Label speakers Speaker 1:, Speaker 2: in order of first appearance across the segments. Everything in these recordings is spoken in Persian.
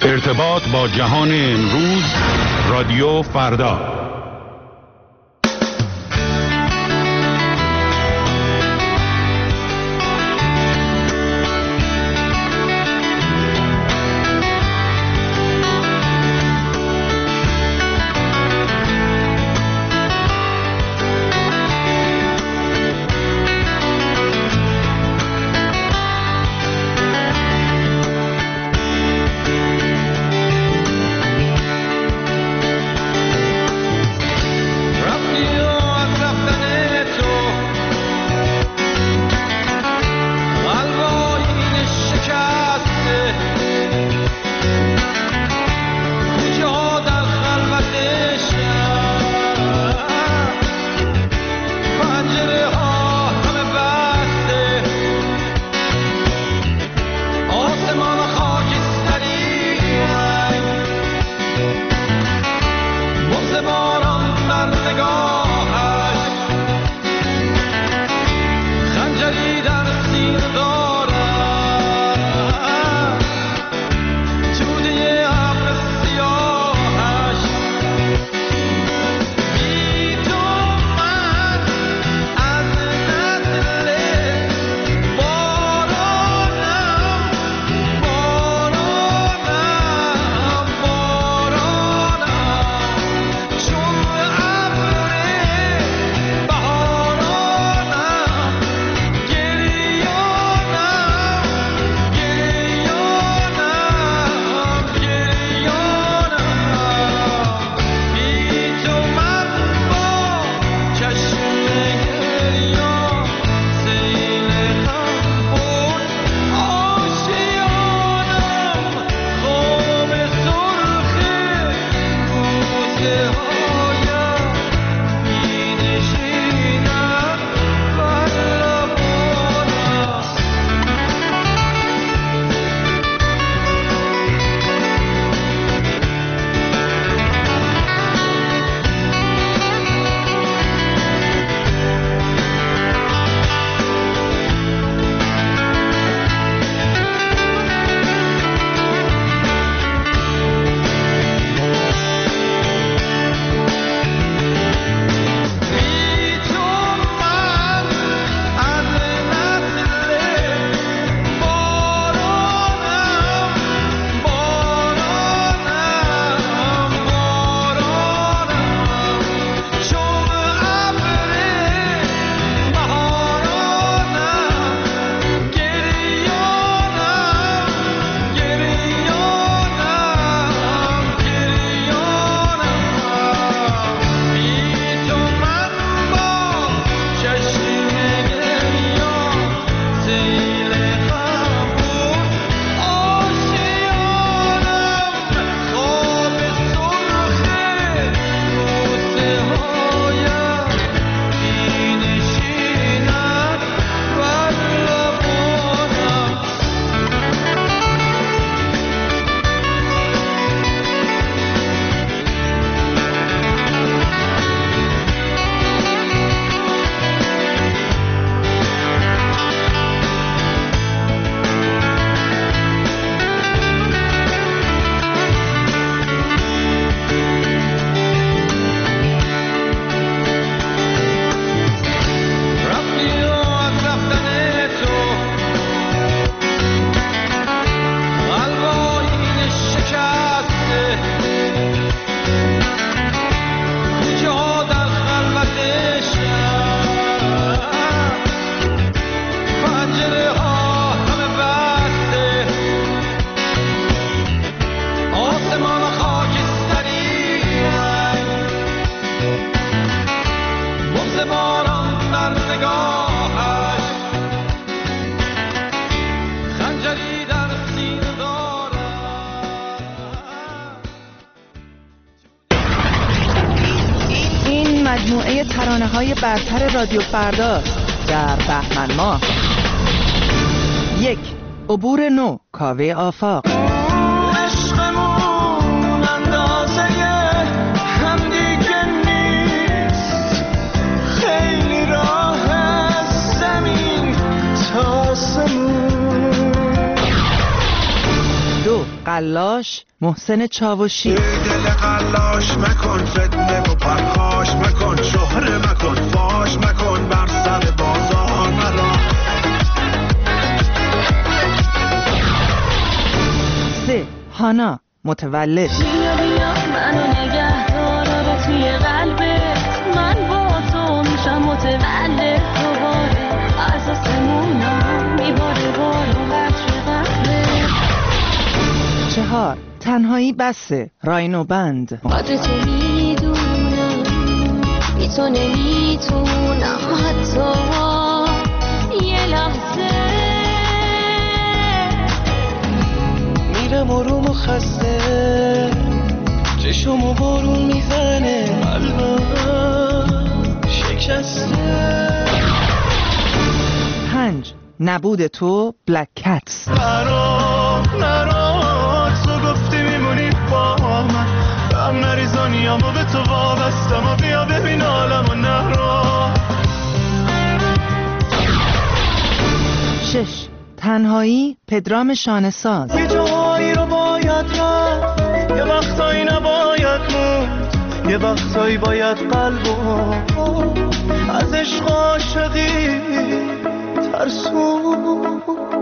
Speaker 1: ارتباط با جهان امروز، رادیو فردا.
Speaker 2: مجموعه ترانه‌های برتر رادیو فردا در بهمن ماه. 1. عبور نو، کاوه آفاق.
Speaker 3: عشقمون اندازه هم دیگه نیست، خیلی راه از زمین تا آسمون.
Speaker 2: 2. دو قلاش محسن چاوشی.
Speaker 3: دل قلاش مکن، فتنه و پرخاش مکن، شهره مکن، فاش مکن، بر سر بازار مرا.
Speaker 2: سه هانا متولد.
Speaker 4: بیا بیا منو نگه دار توی قلبت، من با تو میشم متولد دوباره، از آسمونا میباره بارو قطر قطره.
Speaker 2: چهار تنهایی بسه راینو بند.
Speaker 4: قدر تو میدونم، بی تو نمیتونم حتی یه لحظه.
Speaker 3: میرم آروم و خسته، چشمو بارون میزنه، قلبم شکسته.
Speaker 2: پنج نبود تو بلک کتس.
Speaker 3: نرا تو گفتی میمونی با من، هم نریزانیامو به تو وابستم و بیا ببین عالمو نرا.
Speaker 2: شش تنهایی پدرام شانه‌ساز.
Speaker 3: یه جایی رو باید رفت، یه وقتایی نباید موند، یه وقتایی باید قلبو از عشق عاشقی ترسون.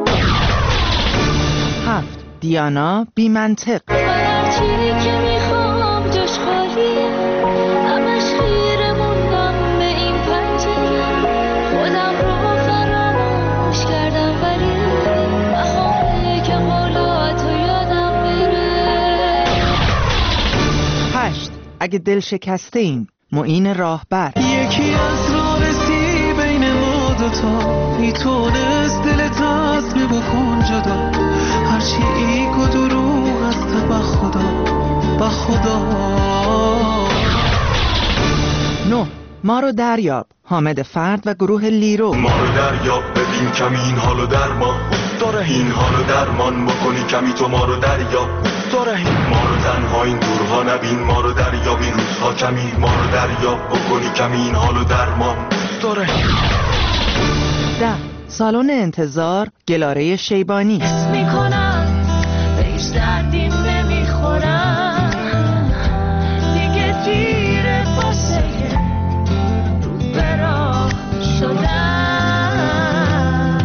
Speaker 2: هفت دیانا بی منطق.
Speaker 4: هر چی که میخوام جاش خالیه، همش خیره موندم به این پنجره، خودم رو فراموش کردم ولی بخواه که قولاتو یادم بره.
Speaker 2: هشت اگه دل شکسته ایم معین راهبر.
Speaker 3: یکی از رابطی بین ما دوتا میتونست دلت از می بکن جدا، هرچی ایگ و دروغ است به خدا.
Speaker 2: نه ما رو دریاب حامد فرد و گروه لیرو.
Speaker 5: ما رو دریاب ببین کمی این حالو درمان داره، این حالو درمان بکنی کمی تو ما رو دریاب داره، ما رو تنها این دورها نبین، ما رو دریاب این روزها کمی، ما رو دریاب بکنی کمی این حالو درمان داره.
Speaker 2: 10 سالن انتظار گلاره شیبانی.
Speaker 4: حس میکنم به هیچ دردی نمیخورم، دیگه دیره واسه رو به راه شدم.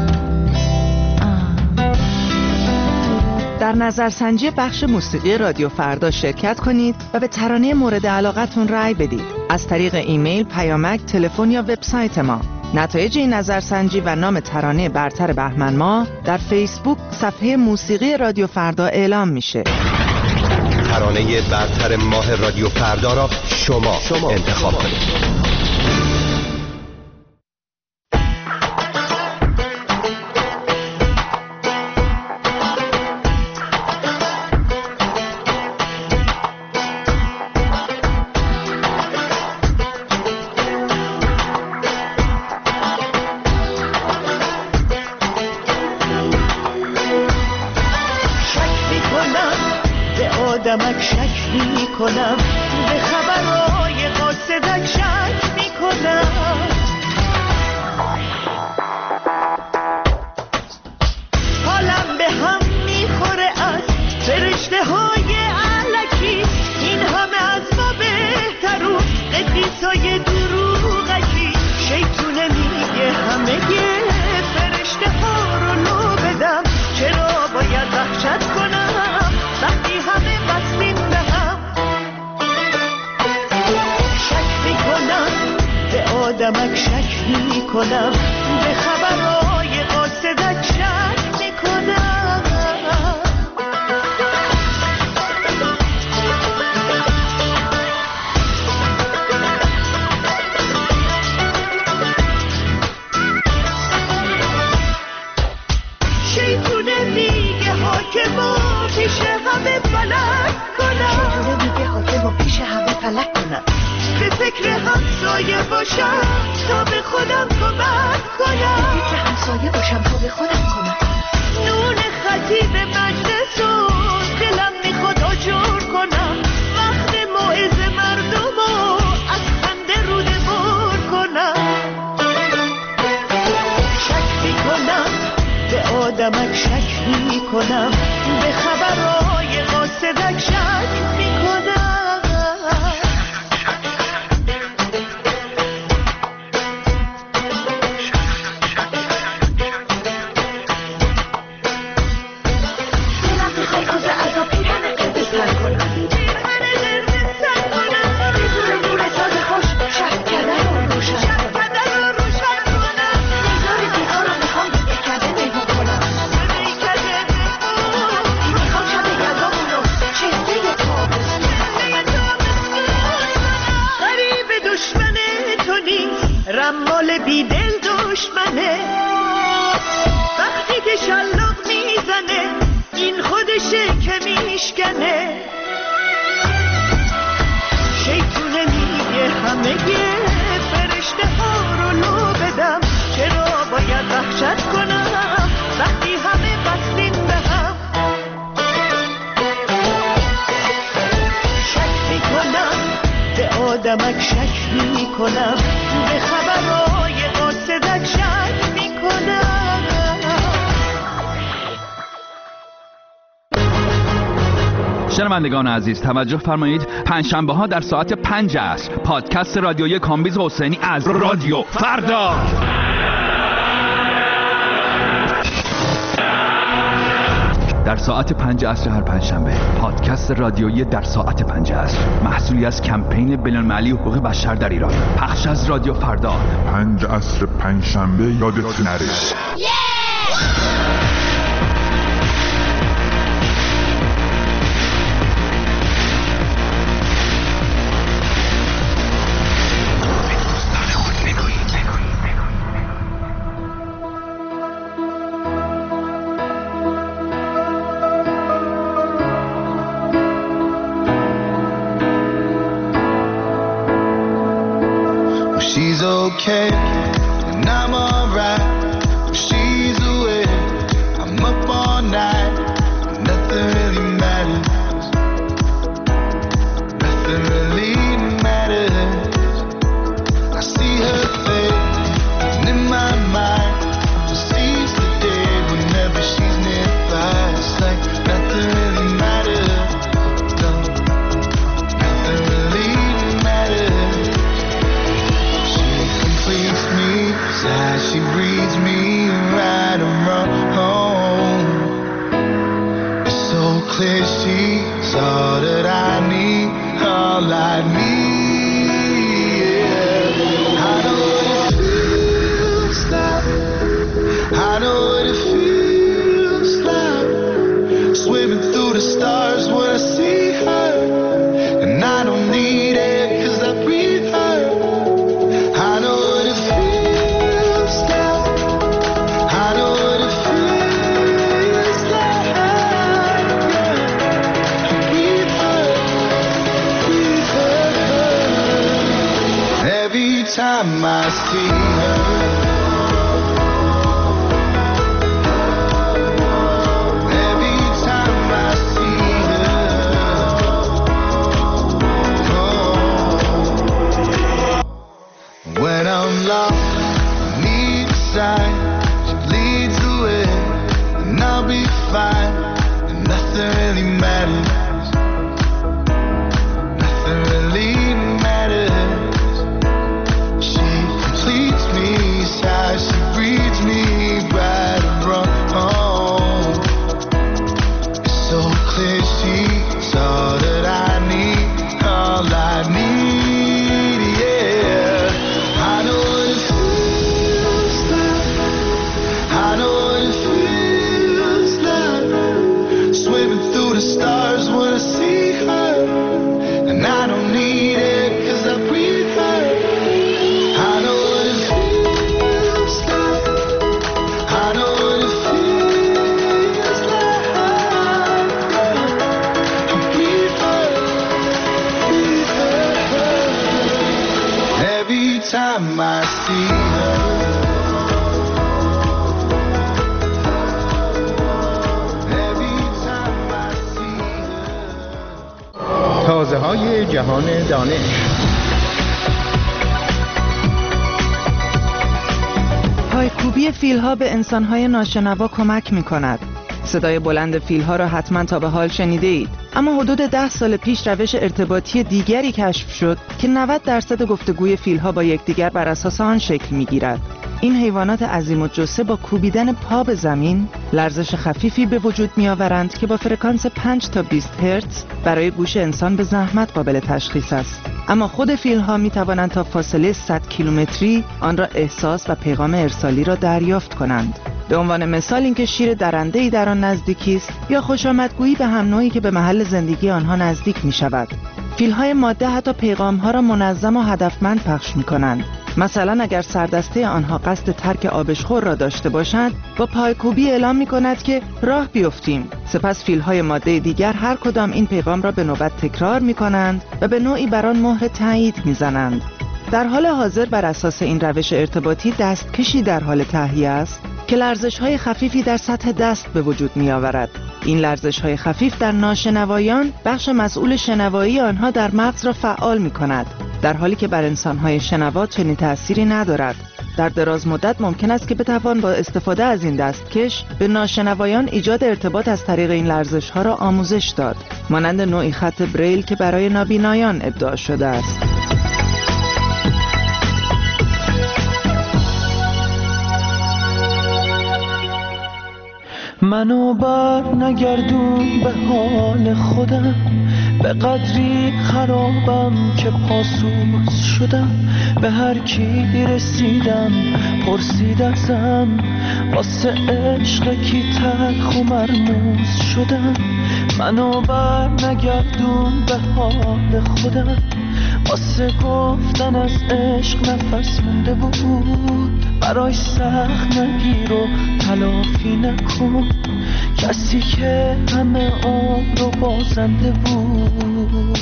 Speaker 2: در نظرسنجی بخش موسیقی رادیو فردا شرکت کنید و به ترانه مورد علاقتون رأی بدید از طریق ایمیل، پیامک، تلفن یا وبسایت ما. نتایج این نظرسنجی و نام ترانه برتر بهمن ماه در فیسبوک صفحه موسیقی رادیو فردا اعلام میشه.
Speaker 6: ترانه برتر ماه رادیو فردا را شما انتخاب کنید.
Speaker 3: آدمک شک می کنم، به خبرهای قاصدک شک می کنم. حالم به هم میخوره از فرشته های علکی، این همه از ما بهتر و قدیسای دروغکی. شیطونه میگه همه فرشته ها رو لو بدم، چرا باید وحشت کنم وقتی همه بستیم به هم. شک میکنم به آدمک شک میکنم، به خبرهای قاصدک شک میکنم. شیطونه میگه حاکما پیش همه فلک کنم، شیطونه میگه حاکما پیش همه فلک کنم. به فکر همسایه باشم تا به خودم کمک کنم، به فکر همسایه باشم تا به خودم کمک کنم. نون خطیب مجلس و دلم میخواد آجر کنم، وقت موعظه مردم و از خنده روده بر کنم. شک میکنم به آدمک شک میکنم، به خبر خودشه که میشکنه، شیطونه میگه همه فرشته ها رو لو بدم، چرا باید وحشت کنم وقتی همه بستیم به هم. شک میکنم به آدمک، شک میکنم به خبرهای قاصدک، شک میکنم.
Speaker 7: شنوندگان عزیز توجه فرمایید، پنجشنبه ها در ساعت 5 عصر پادکست رادیویی کامبیز حسینی از رادیو فردا. در ساعت 5 عصر هر پنجشنبه پادکست رادیویی در ساعت 5 عصر، محصولی از کمپین بین‌المللی حقوق بشر در ایران، پخش از رادیو فردا.
Speaker 8: 5 عصر پنجشنبه یادت نره.
Speaker 9: She's okay, and I'm alright. She's away, I'm up all night. Nothing really matters. Nothing really matters. I see her face, and in my mind, she sees the day whenever she's nearby. It's like nothing really matters. No, nothing really matters. Completes me, as she reads me right around home. It's so clear she's all that I need, all I need. Yeah. I know what it feels like. I know what it feels like. Swimming through the stars when I see her, and I don't need it 'cause I breathe her. I know what it feels like. I know what it feels like. Breathe her, breathe her. Every time I see her, every time I see her, when I'm lost, need a sign. She leads the way, and I'll be fine. And nothing really matters. Nothing really matters. She completes me, sighs, she breathes me right around home. It's so clear she's all that I need, all I need, yeah. I know what it feels like. I know what it feels like. Swimming through the stars when I see her, and I don't need it 'cause I breathe her. I know what it feels like. I know what it feels like. I breathe her, breathe her. Every time I see her, every time I see her.
Speaker 6: تازه‌های جهان دانش.
Speaker 2: پایکوبی فیل‌ها به انسان‌های ناشنوا کمک می‌کند. صدای بلند فیل‌ها را حتما تا به حال شنیده اید، اما حدود 10 سال پیش روش ارتباطی دیگری کشف شد که 90% گفتگوی فیل‌ها با یکدیگر بر اساس آن شکل می‌گیرد. این حیوانات عظیم الجثه با کوبیدن پا به زمین لرزش خفیفی به وجود می‌آورند که با فرکانس 5 تا 20 هرتز برای گوش انسان به زحمت قابل تشخیص است. اما خود فیل‌ها می‌توانند تا فاصله 100 کیلومتری آن را احساس و پیغام ارسالی را دریافت کنند. به عنوان مثال اینکه شیر درنده‌ای در آن نزدیکی است یا خوشامدگویی به هم نوعی که به محل زندگی آنها نزدیک می‌شود. فیل‌های ماده حتی پیغام‌ها را منظم و هدفمند پخش می‌کنند. مثلا اگر سردسته آنها قصد ترک آبشخور را داشته باشند، با پایکوبی اعلام می‌کند که راه بیفتیم. سپس فیل‌های ماده دیگر هر کدام این پیغام را به نوبت تکرار می‌کنند و به نوعی بر آن مهر تایید می‌زنند. در حال حاضر بر اساس این روش ارتباطی دستکشی در حال تهیه است که لرزش‌های خفیفی در سطح دست به وجود می‌آورد. این لرزش‌های خفیف در ناشنوایان بخش مسئول شنوایی آنها در مغز را فعال می‌کند، در حالی که بر انسان‌های شنوا چنین تأثیری ندارد. در دراز مدت ممکن است که بتوان با استفاده از این دستکش به ناشنوایان ایجاد ارتباط از طریق این لرزش‌ها را آموزش داد، مانند نوعی خط بریل که برای نابینایان ابداع شده است.
Speaker 10: منو بر نگردون به حال خودم، به قدری خرابم که پاسوز شدم. به هر کی رسیدم پرسید ازم، واسه عشق کی تلخ و مرموز شدم. منو بر نگردون به حال خودم، واسه گفتن از عشق نفس مونده بود. برای سخت نگیر و تلافی نکن کسی که همه عمر رو بازنده بود.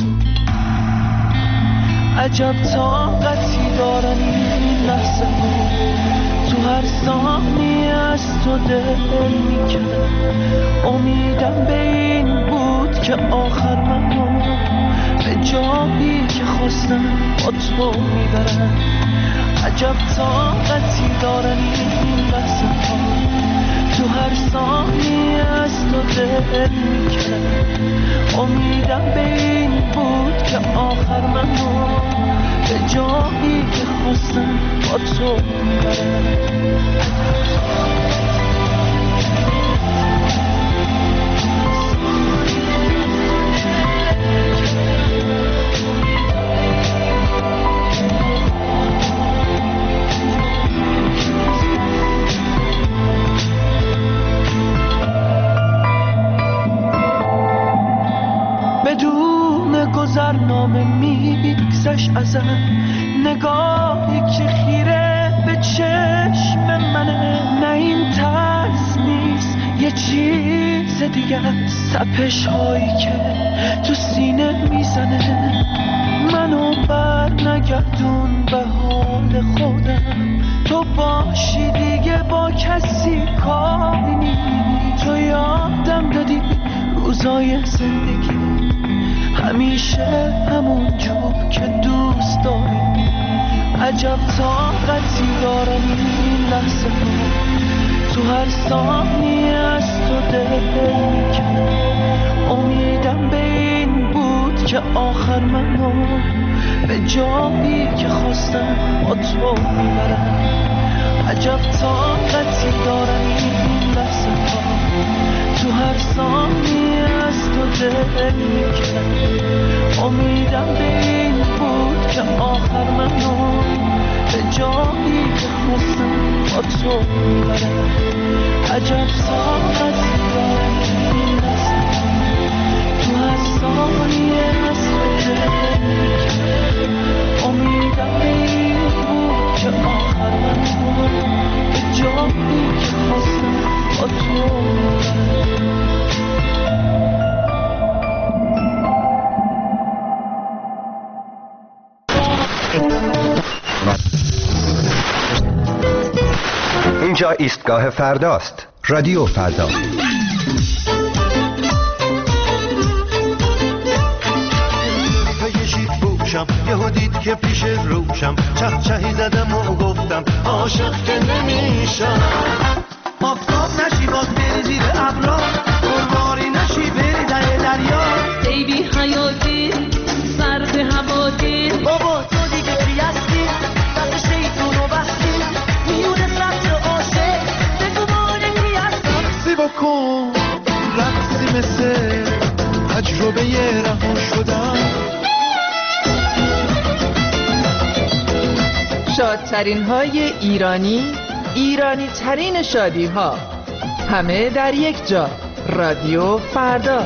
Speaker 10: عجب طاقتی دارن این لحظه ها، تو هر ثانیه از تو دل میکنه. امیدم به این بود که آخر منو به جایی که خواستم با تو میبرم. عجب طاقتی دارن این لحظه ها، تو هر ثانیه از تو دل میکنه. امیدم به این بود که آخر منو به جایی که خواستم با تو میبرم. بدون گذرنامه میگذشت ازم، نگاهی که خیره به چشم منه. نه این ترس نیست یه چیز دیگه، سپش هایی که تو سینه میزنه. منو بر نگردون به حال خودم، تو باشی دیگه با کسی کاری نیست. تو یادم دادی روزای زندگی همیشه همون جور که دوست داری. عجب طاقتی دارن این لحظه ها، تو هر ثانیه از تو دل میکنه. امیدم به این بود که آخر منو به جایی که خواستم با تو میبرم. عجب طاقتی دارن این لحظه ها، تو هر ثانیه از تو دل میکنم. امیدم به این بود که آخر منو به جایی که خواستم با تو میبرم. عجب طاقتی دارن این لحظه ها، تو هر ثانیه از تو دل میکنم. امیدم به این بود که آخر منو به جایی که خواستم با تو میبرم.
Speaker 6: اینجا ایستگاه فرداست. رادیو فردا.
Speaker 11: یهو دید که پیش روشم، چهچهی زدم و گفتم عاشق که نمیشم. آفتاب نشی باز بری زیر ابرا، قربانی نشی بری در دریا.
Speaker 4: ای بی حیاتی سرد هواتی،
Speaker 11: بابا تو دیگه چی هستی؟ دست شیطون و بستی میونه سطر عاشق، بگو مانه کی هستی؟ رقصی بکن رقصی مثل تجربه رها شدن.
Speaker 2: شادترین های ایرانی ترین شادی ها، همه در یک جا. رادیو فردا.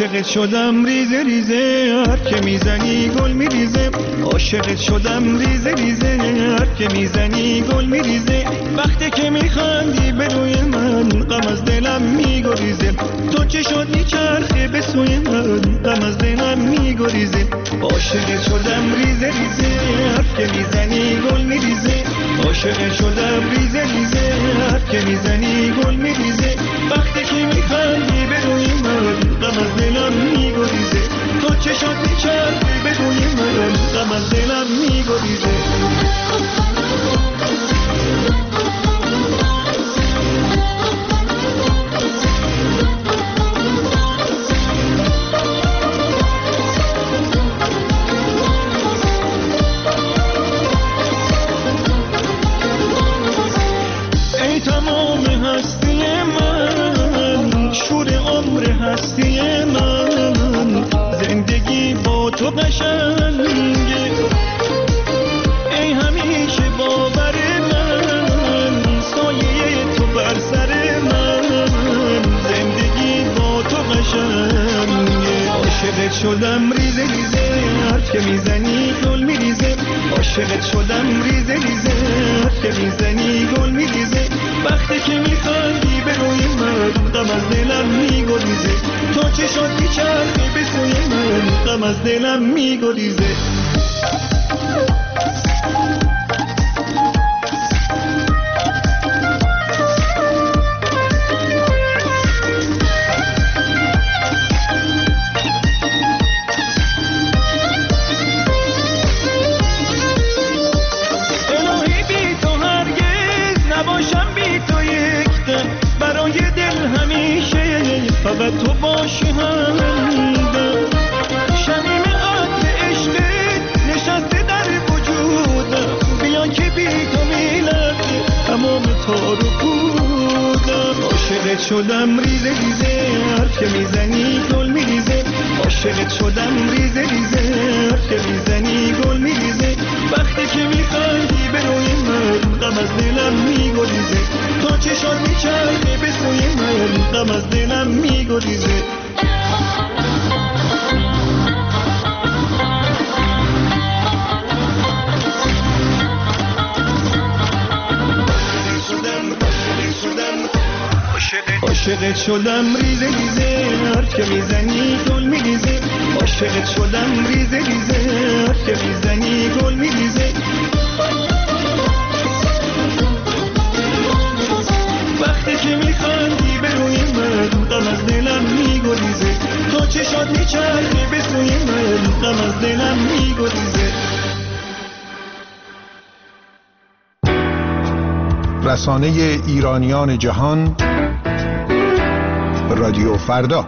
Speaker 12: عاشقت شدم ریزه ریزه، هر که میزنی گل میریزه. عاشقت شدم ریزه ریزه، هر که میزنی گل میریزه. وقتی که میخندی به روی من غم از دلم میگریزه. تو چه شد میچرخه به سوی من غم از دلم میگریزه. عاشقت شدم ریزه ریزه، هر که میزنی گل میریزه. عاشقت شدم ریزه ریزه، هر که میزنی گل میریزه. وقتی که میخندی به روی من غم از دلم میگریزه. تو چه شد میچرخه به روی من غم از دلم میگریزه. هستی من زندگی با تو قشنگه. ای همیشه باور من، سایه تو بر سر من. زندگی با تو قشنگه. عاشقت شدم ریزه ریزه، هر که میزنی گل میریزه. عاشقت شدم ریزه ریزه، هر که میزنی گل میریزه. وقتی که میخندی به روی من غم از دلم میگریزه. تو چه شد میچرخی به سوی من غم از دلم میگریزه. الهی بی تو هرگز نباشم، بی تو یک دم برای دل همیشه فقط تو باشی همدم. شمیم عطر عشقت نشسته در وجودم، بیان که بی تو میلرزه تمام تار و پودم. عاشقت شدم ریزه ریزه، هر که میزنی گل میریزه. عاشقت شدم ریزه ریزه، هر که میزنی گل میریزه. وقتی که میخندی به روی من غم از دلم میگریزه. تو چه شد میچرخه به سوی من غم از دلم میگریزه. عاشقت شدم ریزه ریزه، هر که میزنی گل میریزه. عاشقت شدم ریزه ریزه، هر که میزنی گل میریزه. وقتی که میخندی به روی من غم از دلم میگریزه. تو چه شد میچرخه به سوی من غم از دلم میگریزه.
Speaker 13: رسانه ایرانیان جهان، رادیو فردا.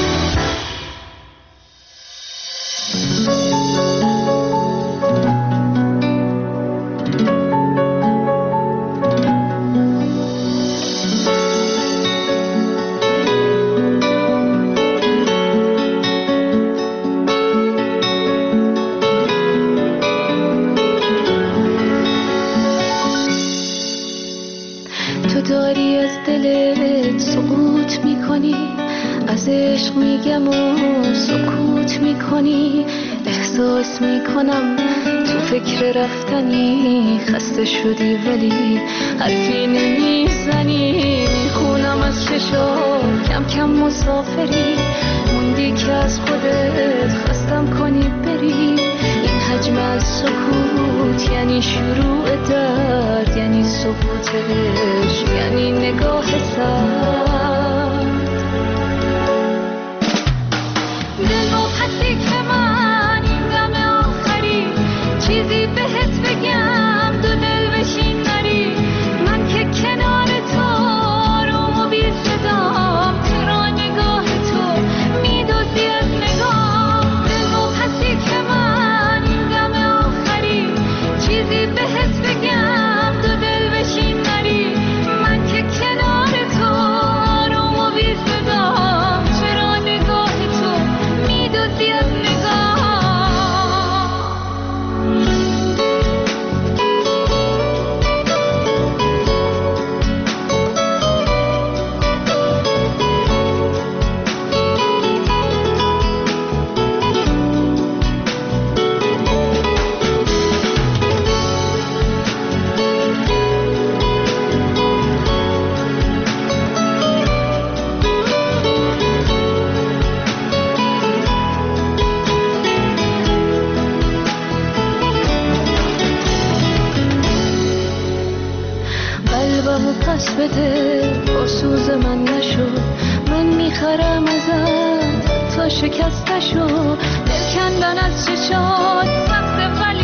Speaker 4: تو داری از دلت سقوط میکنی، از عشق میگم و سکوت میکنی. احساس میکنم تو فکر رفتنی، خسته شدی ولی حرفی نمیزنی. میخونم از چشات کم کم مسافری، موندی که از خودت خستم کنی بری. این حجم از سکوت یعنی شروع درد، یعنی سکوتش یعنی نگاه سرد. دل با پسی که من این دم آخری، چیزی بهت بگم دو دل بشین نری. من که کنار تو آروم و بی صدام، چرا نگاه تو میدوزی از نگاه. دل با پسی که من این دم آخری، چیزی بهت بگم دو دل بشین نری. من که کنار تو بگذرم ازت تا شکستشو دل کندن از چشات سخته ولی